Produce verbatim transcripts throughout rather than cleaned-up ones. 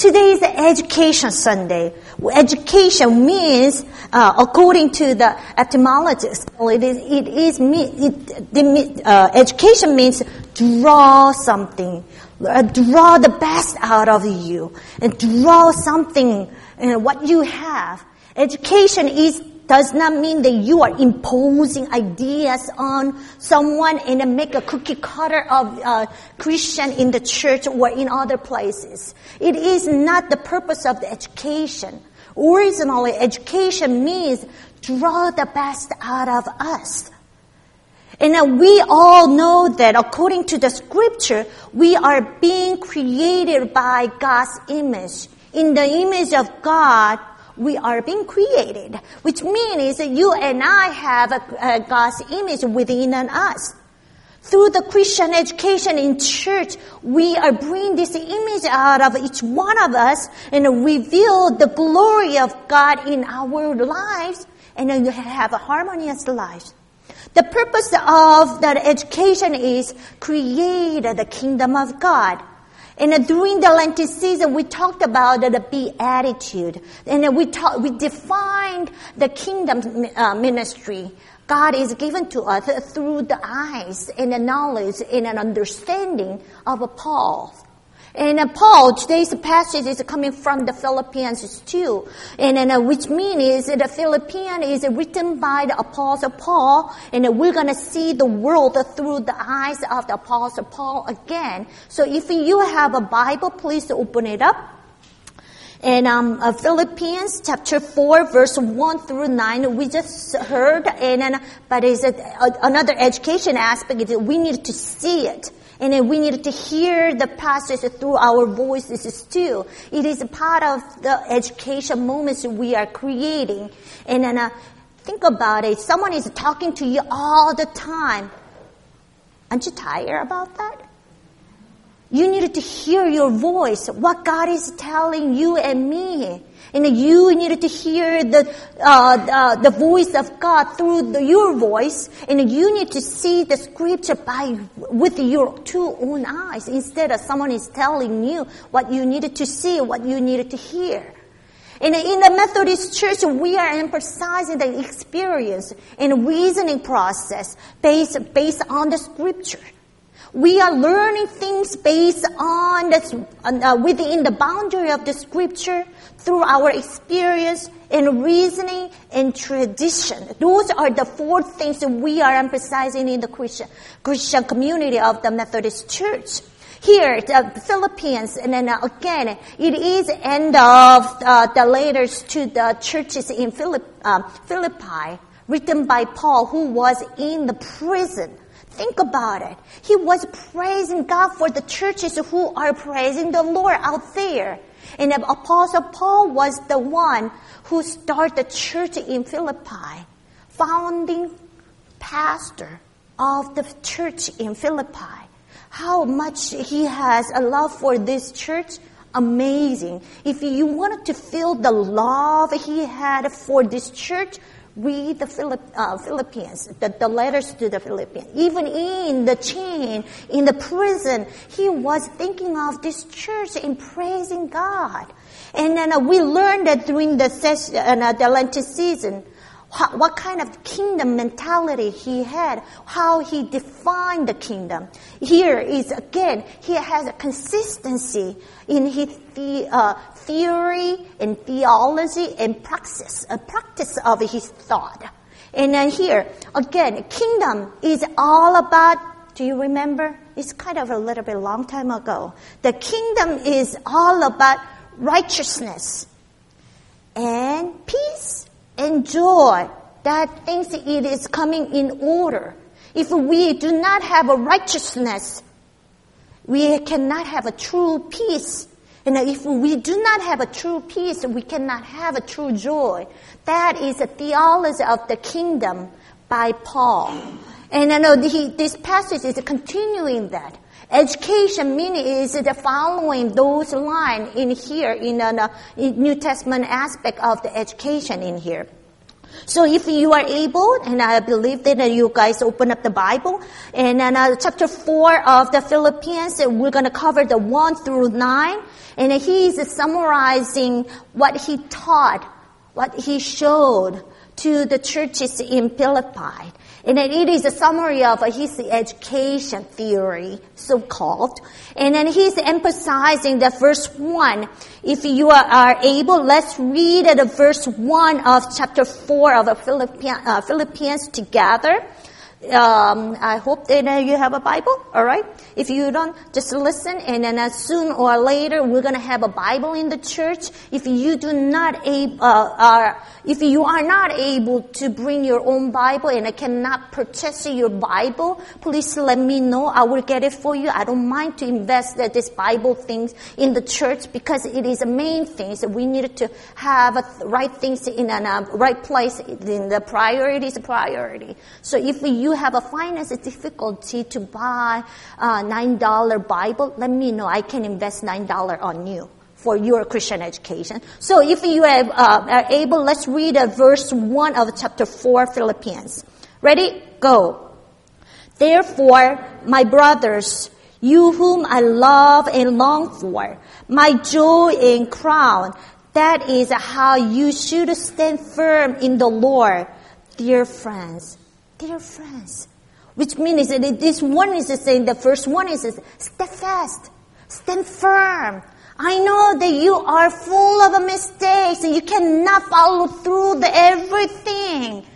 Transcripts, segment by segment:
today is Education Sunday. Education means, uh, according to the etymologists, it is, it is, it, the, uh, education means draw something, uh, draw the best out of you, and draw something, you know, what you have. Education is does not mean that you are imposing ideas on someone and make a cookie cutter of uh, Christian in the church or in other places. It is not the purpose of the education. Originally, education means draw the best out of us. And uh, we all know that according to the scripture, we are being created by God's image. In the image of God, we are being created, which means that you and I have a, a God's image within us. Through the Christian education in church, we are bringing this image out of each one of us and reveal the glory of God in our lives and then have a harmonious life. The purpose of that education is create the kingdom of God. And during the Lenten season, we talked about the Beatitude. And we talk, we defined the kingdom uh, ministry. God is given to us through the eyes and the knowledge and an understanding of Paul. And uh, Paul, today's passage is coming from the Philippians two, and uh, which means the Philippians is written by the Apostle Paul, and uh, we're going to see the world through the eyes of the Apostle Paul again. So if you have a Bible, please open it up. And um, uh, Philippians chapter four, verse one through nine, we just heard, and uh, but is it, uh, another education aspect is that we need to see it. And then we need to hear the passage through our voices too. It is a part of the education moments we are creating. And then uh, think about it. Someone is talking to you all the time. Aren't you tired about that? You needed to hear your voice, what God is telling you and me. And you needed to hear the uh, uh, the voice of God through the, your voice, and you need to see the scripture by with your two own eyes instead of someone is telling you what you needed to see, what you needed to hear. And in the Methodist Church, we are emphasizing the experience and reasoning process based based on the scripture. We are learning things based on the, uh, within the boundary of the scripture through our experience and reasoning and tradition. Those are the four things that we are emphasizing in the Christian, Christian community of the Methodist Church. Here, the Philippians, and then again, it is the end of uh, the letters to the churches in Philipp, uh, Philippi, written by Paul, who was in the prison. Think about it. He was praising God for the churches who are praising the Lord out there. And the Apostle Paul was the one who started the church in Philippi, founding pastor of the church in Philippi. How much he has a love for this church, amazing. If you wanted to feel the love he had for this church, read the Philipp, uh, Philippians, the, the letters to the Philippians. Even in the chain, in the prison, he was thinking of this church and praising God. And then uh, we learned that during the, session, uh, the Lenten season, how, what kind of kingdom mentality he had, how he defined the kingdom. Here is, again, he has a consistency in his the, uh, theory and theology and praxis, a practice of his thought. And then here, again, kingdom is all about, do you remember? It's kind of a little bit long time ago. The kingdom is all about righteousness and peace and joy. That thinks it is coming in order. If we do not have a righteousness, we cannot have a true peace. And if we do not have a true peace, we cannot have a true joy. That is a theology of the kingdom by Paul. And I know he, this passage is continuing that. Education meaning is the following those lines in here in the in New Testament aspect of the education in here. So if you are able, and I believe that you guys open up the Bible, and then uh, chapter four of the Philippians, we're going to cover the one through nine, and he's summarizing what he taught, what he showed to the churches in Philippi. And it is a summary of his education theory, so-called. And then he's emphasizing the verse one. If you are able, let's read the verse one of chapter four of Philippians, uh, Philippians together. Um, I hope that uh, you have a Bible, all right? If you don't, just listen, and then uh, soon or later, we're going to have a Bible in the church. If you do not able, uh, are, if you are not able to bring your own Bible and I cannot purchase your Bible, please let me know. I will get it for you. I don't mind to invest uh, this Bible things in the church because it is the main things that we need to have uh, right things in a uh, right place. In the priority is a priority. So if you have a finance difficulty to buy a nine dollar Bible, let me know. I can invest nine dollars on you for your Christian education. So if you have, uh, are able, let's read uh, verse one of chapter four, Philippians. Ready? Go. Therefore, my brothers, you whom I love and long for, my joy and crown, that is how you should stand firm in the Lord, dear friends. Dear friends, which means that this one is saying, the first one is steadfast, stand firm. I know that you are full of mistakes and you cannot follow through the everything,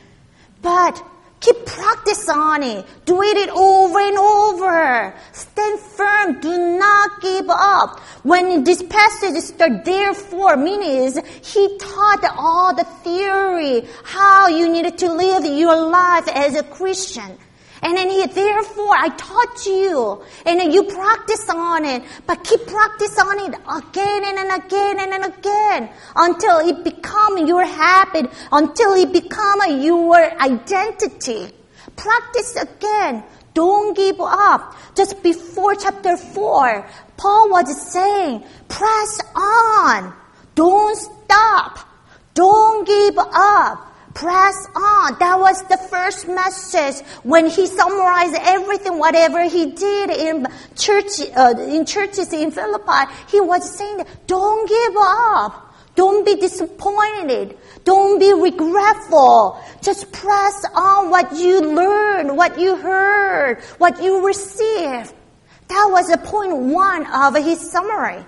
but keep practice on it. Do it over and over. Stand firm. Do not give up. When this passage starts, therefore, meaning he taught all the theory, how you needed to live your life as a Christian. And then he, therefore, I taught you. And then you practice on it. But keep practice on it again and, and again and, and again. Until it become your habit. Until it become your identity. Practice again. Don't give up. Just before chapter four, Paul was saying, press on. Don't stop. Don't give up. Press on. That was the first message when he summarized everything, whatever he did in church, uh, in churches in Philippi. He was saying, don't give up. Don't be disappointed. Don't be regretful. Just press on what you learned, what you heard, what you received. That was the point one of his summary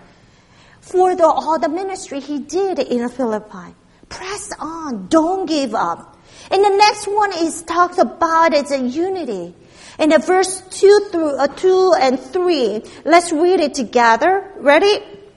for the, all the ministry he did in Philippi. Press on. Don't give up. And the next one is talked about as a unity. In the verse two through uh, two and three, let's read it together. Ready?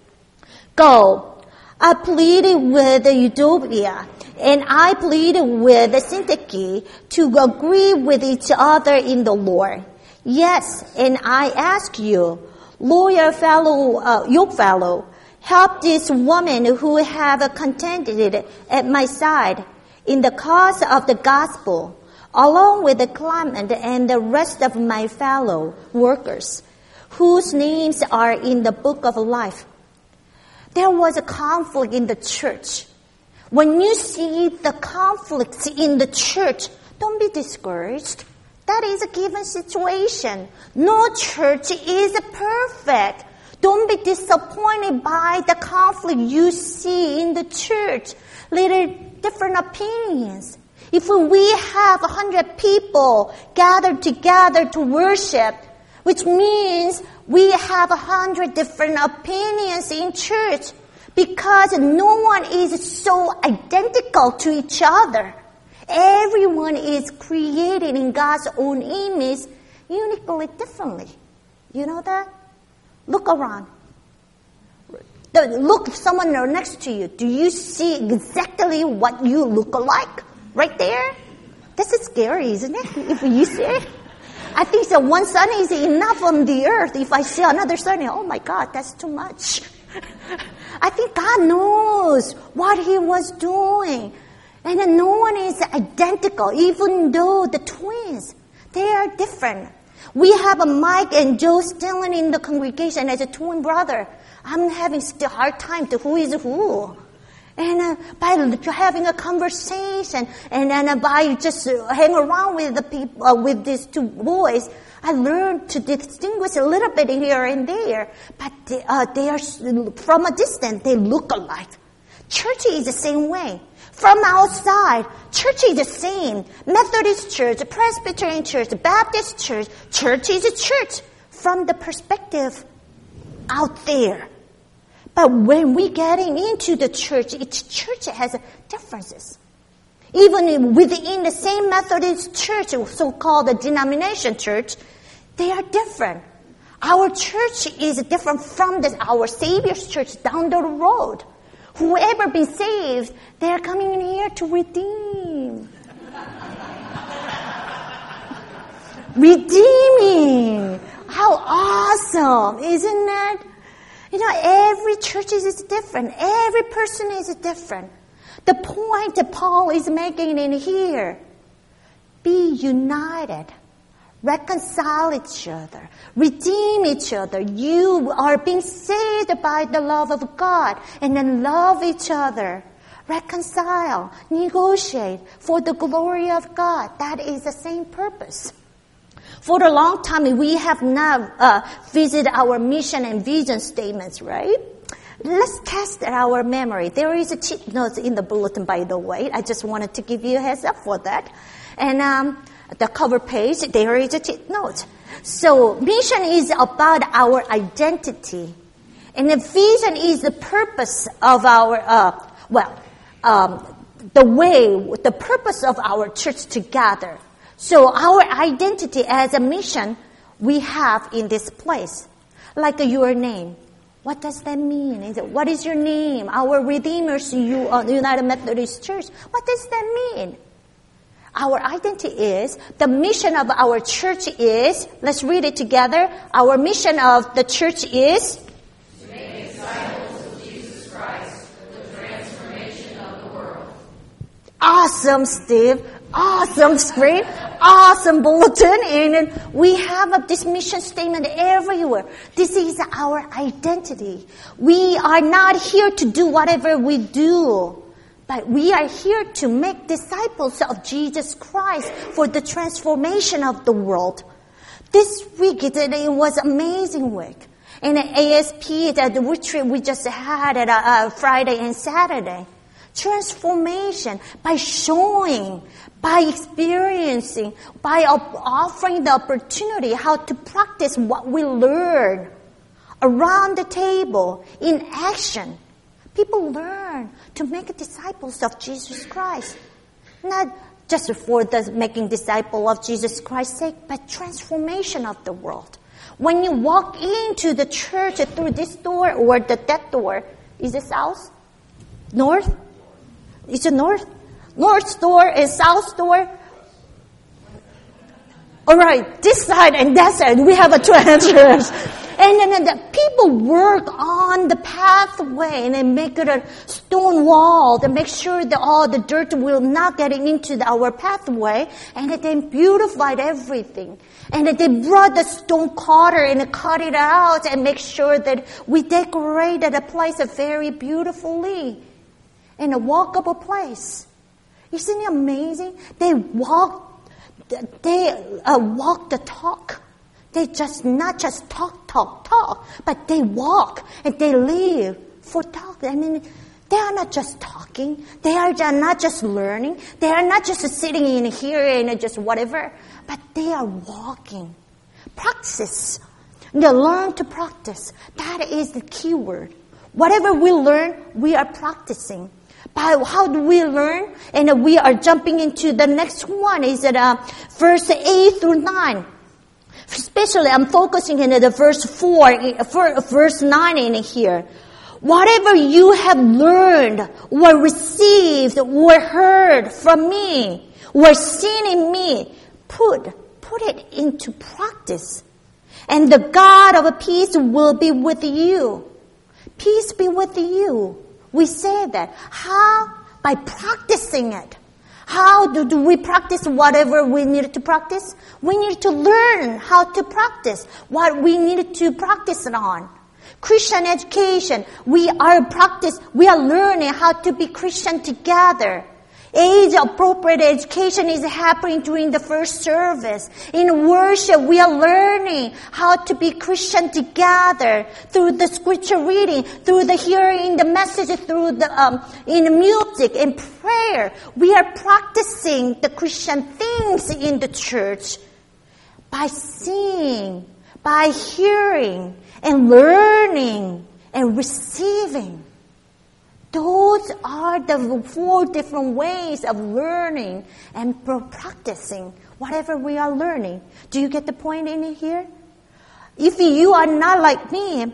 Go. I pleaded with Euodia, and I pleaded with Syntyche to agree with each other in the Lord. Yes, and I ask you, loyal fellow, uh, yoke fellow, help this woman who have contended at my side in the cause of the gospel, along with the Clement and the rest of my fellow workers, whose names are in the book of life. There was a conflict in the church. When you see the conflicts in the church, don't be discouraged. That is a given situation. No church is perfect. Don't be disappointed by the conflict you see in the church. Little different opinions. If we have a hundred people gathered together to worship, which means we have a hundred different opinions in church because no one is so identical to each other. Everyone is created in God's own image uniquely differently. You know that? Look around. Look someone next to you. Do you see exactly what you look like right there? This is scary, isn't it? If you see it. I think so one sun is enough on the earth. If I see another sun, oh my God, that's too much. I think God knows what he was doing. And then no one is identical, even though the twins, they are different. We have a Mike and Joe Stillen in the congregation as a twin brother. I'm having still hard time to who is who. And uh, by having a conversation, and then uh, by just uh, hang around with the people, uh, with these two boys, I learned to distinguish a little bit here and there. But they, uh, they are from a distance, they look alike. Church is the same way. From outside, church is the same. Methodist church, Presbyterian church, Baptist church, church is a church from the perspective out there. But when we getting into the church, each church has differences. Even within the same Methodist church, so-called the denomination church, they are different. Our church is different from the, our Savior's church down the road. Whoever been saved, they are coming in here to redeem. Redeeming. How awesome, isn't it? You know, every church is different. Every person is different. The point that Paul is making in here, be united. Reconcile each other. Redeem each other. You are being saved by the love of God. And then love each other. Reconcile. Negotiate for the glory of God. That is the same purpose. For a long time, we have not uh, visited our mission and vision statements, right? Let's test our memory. There is a cheat note in the bulletin, by the way. I just wanted to give you a heads up for that. And um, the cover page, there is a cheat note. So mission is about our identity. And the vision is the purpose of our, uh, well, um, the way, the purpose of our church together. So our identity as a mission we have in this place. Like your name. What does that mean? Is it, what is your name? Our Redeemers you, uh, United Methodist Church. What does that mean? Our identity is, the mission of our church is, let's read it together. Our mission of the church is to make disciples of Jesus Christ for the transformation of the world. Awesome, Steve. Awesome screen, awesome bulletin, and we have this mission statement everywhere. This is our identity. We are not here to do whatever we do, but we are here to make disciples of Jesus Christ for the transformation of the world. This week, it, it was an amazing week. In the A S P, at the retreat we just had at uh, Friday and Saturday. Transformation by showing, by experiencing, by offering the opportunity how to practice what we learn around the table in action. People learn to make disciples of Jesus Christ. Not just for the making disciple of Jesus Christ's sake, but transformation of the world. When you walk into the church through this door or the that door, is it south? North? Is it north? North door and south door? Alright, this side and that side, we have a two entrance. And then the people work on the pathway and they make it a stone wall to make sure that all the dirt will not get into the, our pathway. And they beautified everything. And they brought the stone cutter and cut it out and make sure that we decorated the place very beautifully. In a walkable place. Isn't it amazing? They walk, they uh, walk the talk. They just not just talk, talk, talk, but they walk and they live for talk. I mean, they are not just talking. They are not just learning. They are not just sitting in here and just whatever, but they are walking. Practice. They learn to practice. That is the key word. Whatever we learn, we are practicing. By how do we learn? And we are jumping into the next one. Is it uh, verse eight through nine? Especially, I'm focusing in the verse four, verse nine in here. Whatever you have learned, or received, or heard from me, or seen in me, put put it into practice, and the God of peace will be with you. Peace be with you. We say that. How? By practicing it. How do, do we practice whatever we need to practice? We need to learn how to practice what we need to practice it on. Christian education. We are practice, we are learning how to be Christian together. Age-appropriate education is happening during the first service. In worship, we are learning how to be Christian together through the scripture reading, through the hearing the message, through the um, in music and prayer. We are practicing the Christian things in the church by seeing, by hearing, and learning and receiving. Those are the four different ways of learning and practicing whatever we are learning. Do you get the point in here? If you are not like me,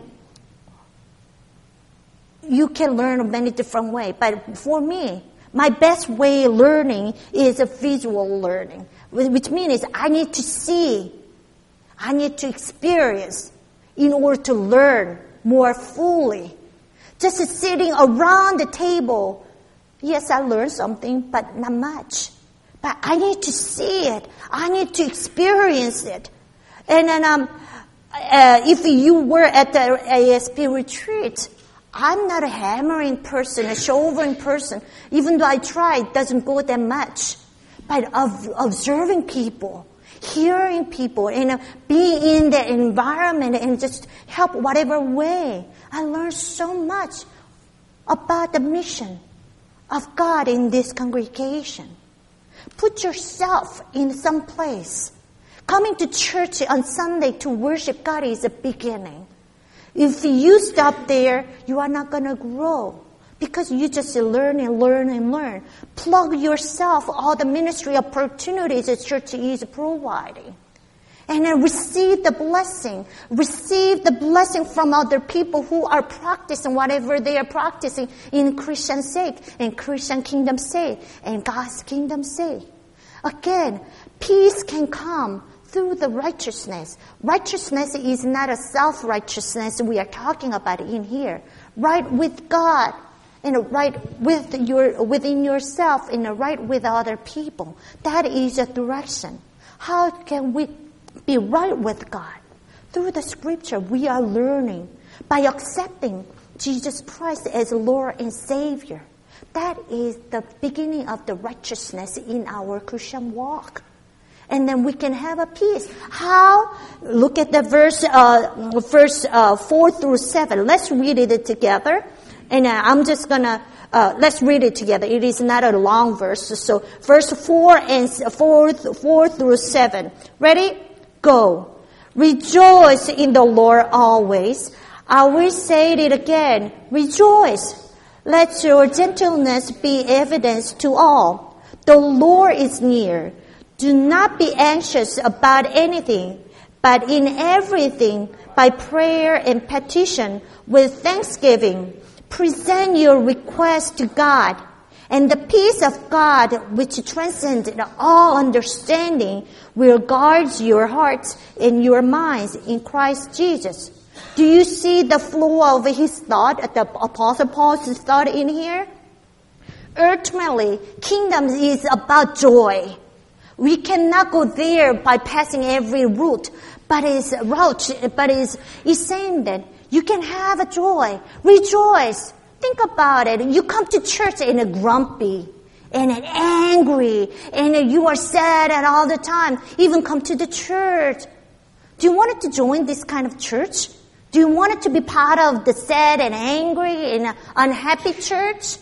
you can learn many different ways. But for me, my best way of learning is a visual learning, which means I need to see, I need to experience in order to learn more fully. Just sitting around the table, yes, I learned something, but not much. But I need to see it. I need to experience it. And then, um, uh, if you were at the A S P retreat, I'm not a hammering person, a shouldering person. Even though I try, it doesn't go that much. But of observing people, hearing people, and uh, being in the environment and just help whatever way. I learned so much about the mission of God in this congregation. Put yourself in some place. Coming to church on Sunday to worship God is a beginning. If you stop there, you are not going to grow because you just learn and learn and learn. Plug yourself all the ministry opportunities the church is providing. And then receive the blessing. Receive the blessing from other people who are practicing whatever they are practicing in Christian sake, and Christian kingdom sake, and God's kingdom sake. Again, peace can come through the righteousness. Righteousness is not a self-righteousness we are talking about in here. Right with God, and right with your within yourself, and right with other people. That is a direction. How can we be right with God? Through the scripture, we are learning by accepting Jesus Christ as Lord and Savior. That is the beginning of the righteousness in our Christian walk. And then we can have a peace. How? Look at the verse, uh, verse uh, four through seven. Let's read it together. And uh, I'm just gonna uh, let's read it together. It is not a long verse. So verse four and four, four through seven. Ready? Go. Rejoice in the Lord always. I will say it again. Rejoice. Let your gentleness be evidence to all. The Lord is near. Do not be anxious about anything, but in everything, by prayer and petition, with thanksgiving, present your request to God. And the peace of God, which transcends all understanding, will guard your hearts and your minds in Christ Jesus. Do you see the flow of his thought, the Apostle Paul's thought in here? Ultimately, kingdom is about joy. We cannot go there by passing every route, but it's route, but it's, it's saying that you can have a joy, rejoice. Think about it. You come to church and a grumpy and an angry and you are sad and all the time. Even come to the church. Do you want to join this kind of church? Do you want it to be part of the sad and angry and unhappy church?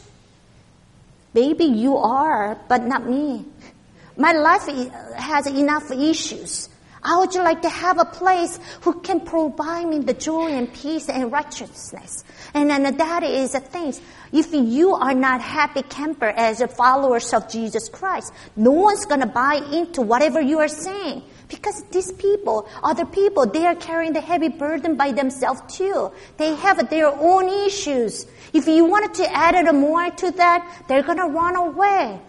Maybe you are, but not me. My life has enough issues. I would like to have a place who can provide me the joy and peace and righteousness. And then that is the thing. If you are not happy camper as a followers of Jesus Christ, no one's going to buy into whatever you are saying. Because these people, other people, they are carrying the heavy burden by themselves too. They have their own issues. If you wanted to add more to that, they're going to run away.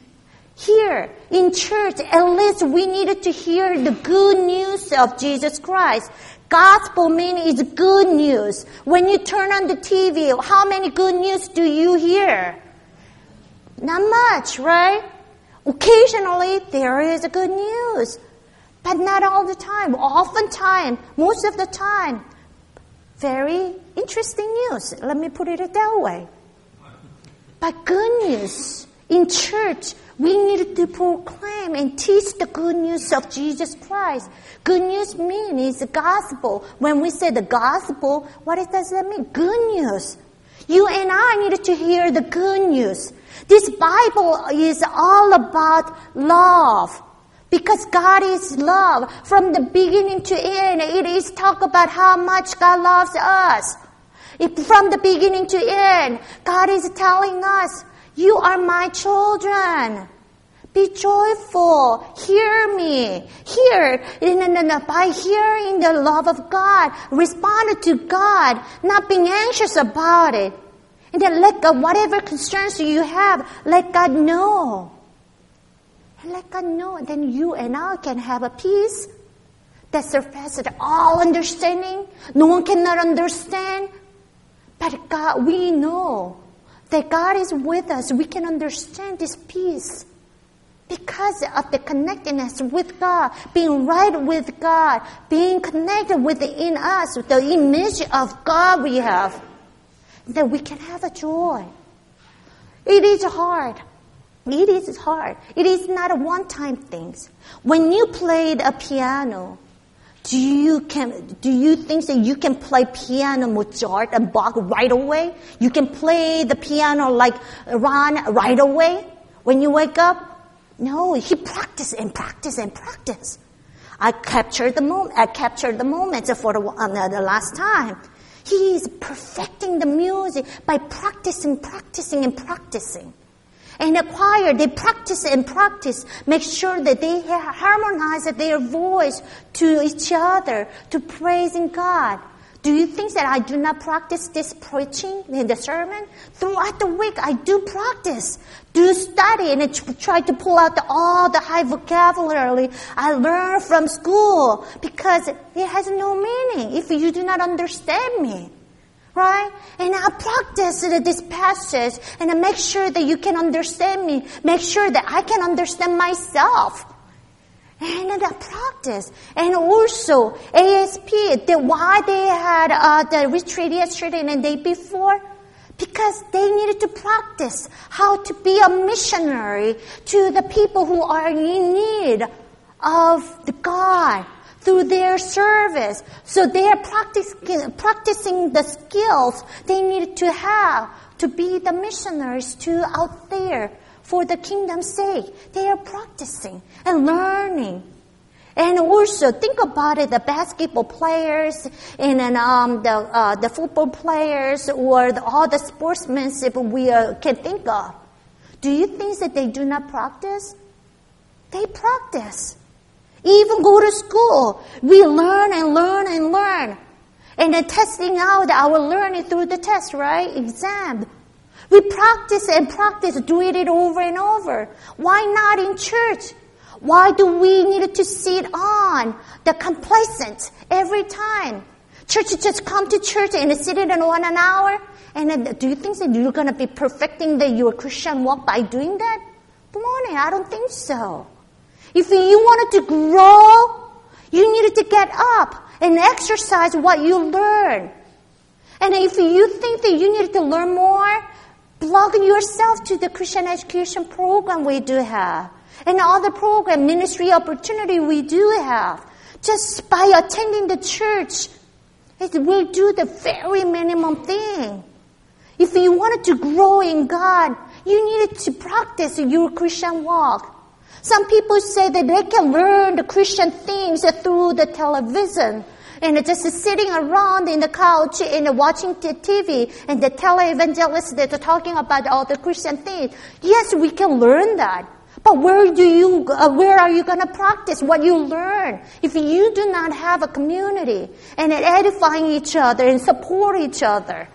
Here, in church, at least we needed to hear the good news of Jesus Christ. Gospel meaning is good news. When you turn on the T V, how many good news do you hear? Not much, right? Occasionally, there is a good news. But not all the time. Oftentimes, most of the time, Very interesting news. Let me put it that way. But good news. In church, we need to proclaim and teach the good news of Jesus Christ. Good news means the gospel. When we say the gospel, what does that mean? Good news. You and I need to hear the good news. This Bible is all about love. Because God is love. From the beginning to end, it is talk about how much God loves us. If from the beginning to end, God is telling us, you are my children. Be joyful. Hear me. Hear. By hearing the love of God, respond to God, not being anxious about it. And then let God, whatever concerns you have, let God know. And let God know, and then you and I can have a peace that surpasses all understanding. No one cannot understand. But God, we know that God is with us. We can understand this peace because of the connectedness with God, being right with God, being connected within us, the image of God we have, that we can have a joy. It is hard. It is hard. It is not a one-time thing. When you played a piano, do you can do you think that you can play piano Mozart and Bach right away? You can play the piano like Ron right away when you wake up? No, he practiced and practiced and practiced. I captured the moment. I captured the moments for the, uh, the last time. He is perfecting the music by practicing, practicing, and practicing. And the choir, they practice and practice, make sure that they harmonize their voice to each other, to praising God. Do you think that I do not practice this preaching in the sermon? Throughout the week, I do practice, do study, and try to pull out the, all the high vocabulary I learned from school, because it has no meaning if you do not understand me. Right? And I practice this passage and I make sure that you can understand me. Make sure that I can understand myself. And I practice. And also, A S P, the, why they had uh, the retreat yesterday and the day before? Because they needed to practice how to be a missionary to the people who are in need of the God. Through their service. So they are practicing, practicing the skills they needed to have to be the missionaries to out there for the kingdom's sake. They are practicing and learning. And also, think about it, the basketball players and, and um, the, uh, the football players or the, all the sportsmanship we uh, can think of. Do you think that they do not practice? They practice. Even go to school, we learn and learn and learn. And then testing out our learning through the test, right? Exam. We practice and practice, doing it over and over. Why not in church? Why do we need to sit on the complacent every time? Church just come to church and sit in one an hour? And then, do you think that you're going to be perfecting the, your Christian walk by doing that? Come on, I don't think so. If you wanted to grow, you needed to get up and exercise what you learn. And if you think that you need to learn more, plug yourself to the Christian education program we do have. And other program, ministry opportunity we do have. Just by attending the church, it will do the very minimum thing. If you wanted to grow in God, you needed to practice your Christian walk. Some people say that they can learn the Christian things through the television and just sitting around in the couch and watching the T V and the televangelists that are talking about all the Christian things. Yes, we can learn that. But where do you, uh, where are you going to practice what you learn? If you do not have a community and edifying each other and support each other.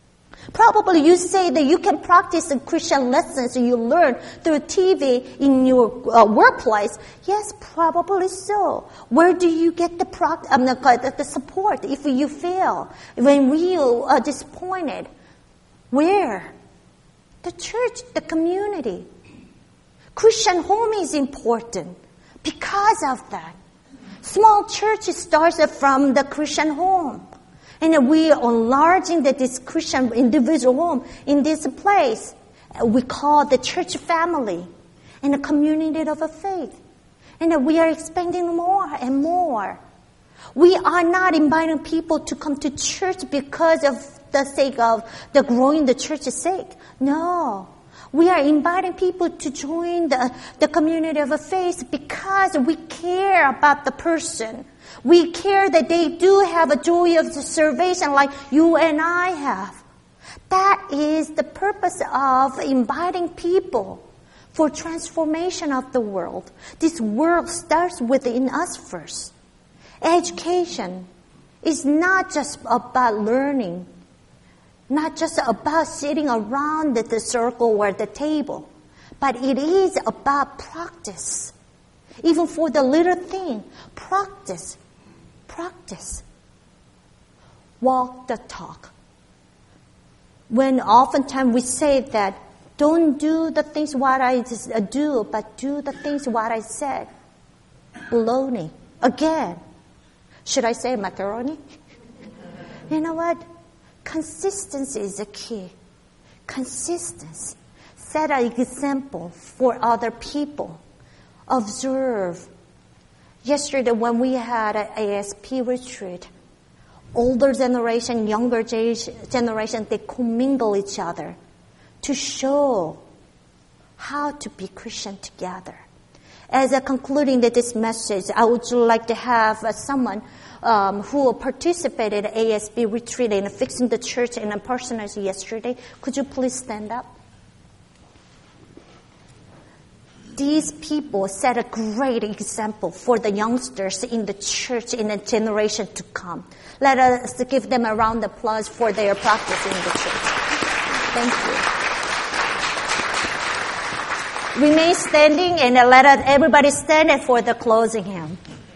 Probably you say that you can practice the Christian lessons you learn through T V in your uh, workplace. Yes, probably so. Where do you get the, pro- um, the, the support if you fail, when you are disappointed? Where? The church, the community. Christian home is important because of that. Small church starts from the Christian home. And we are enlarging the, this Christian individual home in this place. We call the church family and a community of a faith. And we are expanding more and more. We are not inviting people to come to church because of the sake of the growing the church's sake. No. We are inviting people to join the, the community of a faith because we care about the person. We care that they do have a joy of the salvation like you and I have. That is the purpose of inviting people for transformation of the world. This world starts within us first. Education is not just about learning, not just about sitting around the circle or the table, but it is about practice. Even for the little thing, practice, practice. Walk the talk. When oftentimes we say that, don't do the things what I do, but do the things what I said. Baloney. Again. Should I say macaroni? You know what? Consistency is the key. Consistency. Set an example for other people. Observe. Yesterday when we had an A S P retreat, older generation, younger generation, they commingle each other to show how to be Christian together. As a concluding this message, I would like to have uh, someone um, who participated in A S B retreat in fixing the church in person as yesterday. Could you please stand up? These people set a great example for the youngsters in the church in a generation to come. Let us give them a round of applause for their practice in the church. Thank you. Remain standing and let everybody stand for the closing hymn.